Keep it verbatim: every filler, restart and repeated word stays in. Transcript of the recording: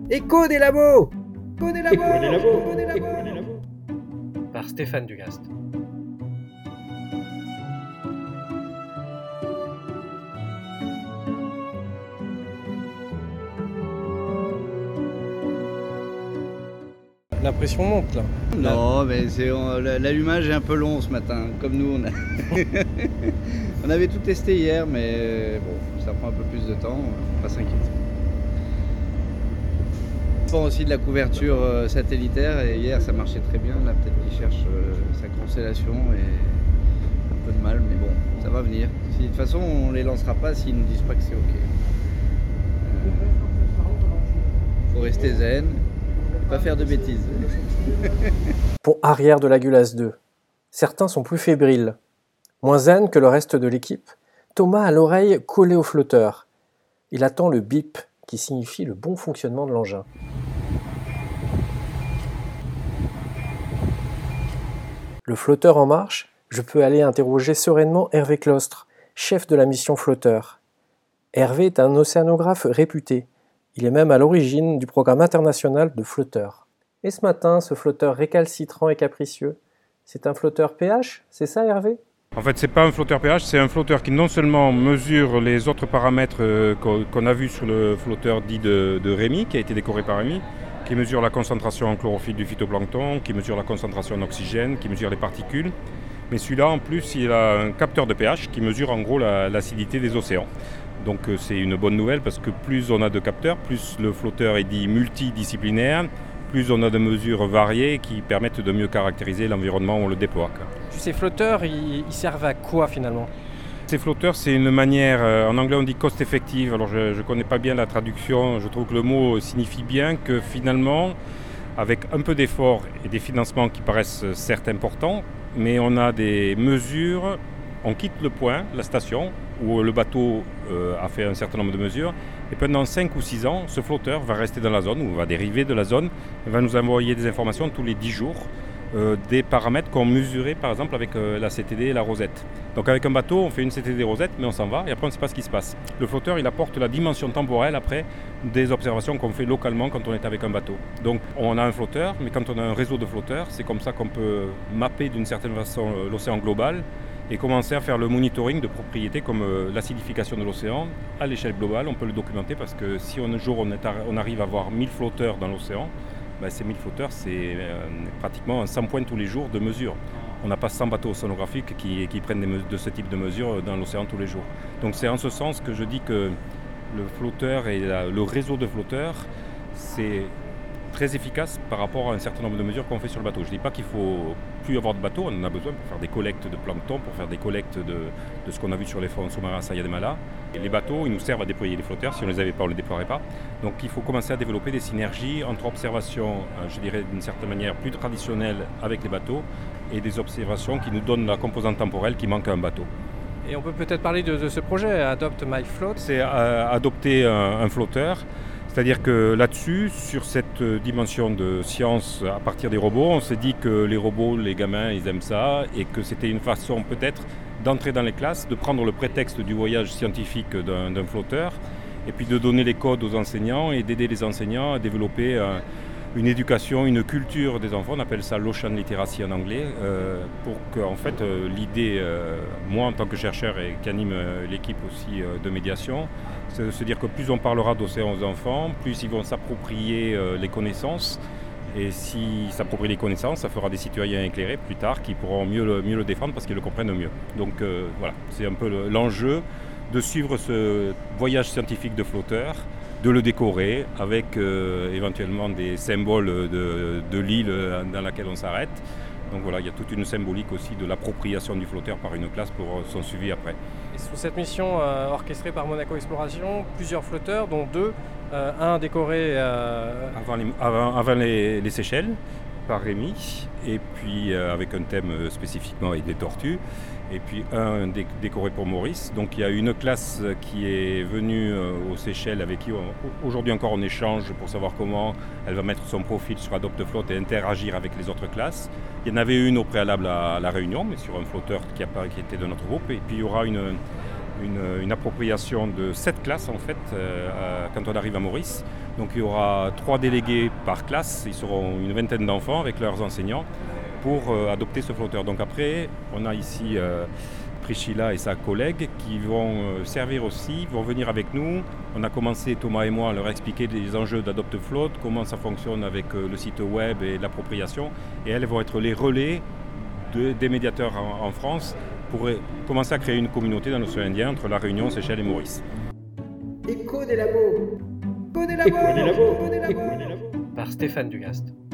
Écho des labos Écho des labos Écho des labos Écho des labos Écho des labos Par Stéphane Dugast. La pression monte là. Non, mais c'est, on, l'allumage est un peu long ce matin, comme nous. On, a on avait tout testé hier, mais bon, ça prend un peu plus de temps, on va pas s'inquiéter. On dépend aussi de la couverture satellitaire, et hier ça marchait très bien. Là, peut-être qu'il cherche sa constellation et un peu de mal, mais bon, ça va venir. Si, de toute façon, on les lancera pas s'ils nous disent pas que c'est OK. Euh, faut rester zen. Pas faire de bêtises. Pont arrière de l'Agulhas deux. Certains sont plus fébriles. Moins zen que le reste de l'équipe, Thomas a l'oreille collée au flotteur. Il attend le bip qui signifie le bon fonctionnement de l'engin. Le flotteur en marche, je peux aller interroger sereinement Hervé Clostre, chef de la mission flotteur. Hervé est un océanographe réputé. Il est même à l'origine du programme international de flotteurs. Et ce matin, ce flotteur récalcitrant et capricieux, c'est un flotteur P H, c'est ça Hervé ? En fait, c'est pas un flotteur P H, c'est un flotteur qui non seulement mesure les autres paramètres euh, qu'on a vus sur le flotteur dit de, de Rémi, qui a été décoré par Rémi, qui mesure la concentration en chlorophylle du phytoplancton, qui mesure la concentration en oxygène, qui mesure les particules. Mais celui-là, en plus, il a un capteur de P H qui mesure en gros la, l'acidité des océans. Donc c'est une bonne nouvelle parce que plus on a de capteurs, plus le flotteur est dit multidisciplinaire, plus on a de mesures variées qui permettent de mieux caractériser l'environnement où on le déploie. Ces flotteurs, ils, ils servent à quoi finalement ? Ces flotteurs, c'est une manière, en anglais on dit cost effective, alors je ne connais pas bien la traduction, je trouve que le mot signifie bien que finalement, avec un peu d'effort et des financements qui paraissent certes importants, mais on a des mesures, on quitte le point, la station, où le bateau euh, a fait un certain nombre de mesures, et pendant cinq ou six ans, ce flotteur va rester dans la zone, ou va dériver de la zone, et va nous envoyer des informations tous les dix jours, euh, des paramètres qu'on mesurait par exemple avec euh, la C T D et la rosette. Donc avec un bateau, on fait une C T D rosette, mais on s'en va, et après on ne sait pas ce qui se passe. Le flotteur, il apporte la dimension temporelle après des observations qu'on fait localement quand on est avec un bateau. Donc on a un flotteur, mais quand on a un réseau de flotteurs, c'est comme ça qu'on peut mapper d'une certaine façon l'océan global, et commencer à faire le monitoring de propriétés comme euh, l'acidification de l'océan à l'échelle globale. On peut le documenter parce que si un jour on, est ar- on arrive à avoir mille flotteurs dans l'océan, ben ces mille flotteurs, c'est euh, pratiquement cent points tous les jours de mesure. On n'a pas cent bateaux océanographiques qui, qui prennent des me- de ce type de mesures dans l'océan tous les jours. Donc c'est en ce sens que je dis que le flotteur et la, le réseau de flotteurs, c'est très efficace par rapport à un certain nombre de mesures qu'on fait sur le bateau. Je ne dis pas qu'il ne faut plus avoir de bateau, on en a besoin pour faire des collectes de plancton, pour faire des collectes de, de ce qu'on a vu sur les fonds sous-marins à Saya de Mala. Et les bateaux, ils nous servent à déployer les flotteurs, si on ne les avait pas, on ne les déploierait pas. Donc il faut commencer à développer des synergies entre observations, je dirais d'une certaine manière plus traditionnelles avec les bateaux, et des observations qui nous donnent la composante temporelle qui manque à un bateau. Et on peut peut-être parler de, de ce projet, Adopt My Float. C'est euh, adopter un, un flotteur. C'est-à-dire que là-dessus, sur cette dimension de science à partir des robots, on s'est dit que les robots, les gamins, ils aiment ça et que c'était une façon peut-être d'entrer dans les classes, de prendre le prétexte du voyage scientifique d'un, d'un flotteur et puis de donner les codes aux enseignants et d'aider les enseignants à développer euh, une éducation, une culture des enfants, on appelle ça l'ocean literacy en anglais, euh, pour que en fait euh, l'idée, euh, moi en tant que chercheur et qui anime euh, l'équipe aussi euh, de médiation, c'est de se dire que plus on parlera d'océan aux enfants, plus ils vont s'approprier euh, les connaissances, et s'ils s'approprient les connaissances, ça fera des citoyens éclairés plus tard qui pourront mieux le, mieux le défendre parce qu'ils le comprennent mieux. Donc euh, voilà, c'est un peu le, l'enjeu de suivre ce voyage scientifique de flotteur, de le décorer avec euh, éventuellement des symboles de, de l'île dans laquelle on s'arrête. Donc voilà, il y a toute une symbolique aussi de l'appropriation du flotteur par une classe pour son suivi après. Et sous cette mission euh, orchestrée par Monaco Exploration, plusieurs flotteurs, dont deux, euh, un décoré euh... avant, les, avant, avant les, les Seychelles par Rémi, et puis euh, avec un thème spécifiquement avec des tortues, et puis un dé- décoré pour Maurice. Donc il y a une classe qui est venue euh, aux Seychelles avec qui on, aujourd'hui encore on échange pour savoir comment elle va mettre son profil sur Adopt Float et interagir avec les autres classes. Il y en avait une au préalable à, à La Réunion, mais sur un flotteur qui, a, qui était de notre groupe, et puis il y aura une, une, une appropriation de cette classe en fait euh, quand on arrive à Maurice, Donc il y aura trois délégués par classe, ils seront une vingtaine d'enfants avec leurs enseignants pour euh, adopter ce flotteur. Donc après, on a ici euh, Priscilla et sa collègue qui vont euh, servir aussi, vont venir avec nous. On a commencé, Thomas et moi, à leur expliquer les enjeux d'AdopteFloat, comment ça fonctionne avec euh, le site web et l'appropriation. Et elles vont être les relais de, des médiateurs en, en France pour euh, commencer à créer une communauté dans l'océan Indien entre La Réunion, Seychelles et Maurice. Écho des labos. Écho des labos. Écho des labos. Par Stéphane Dugast.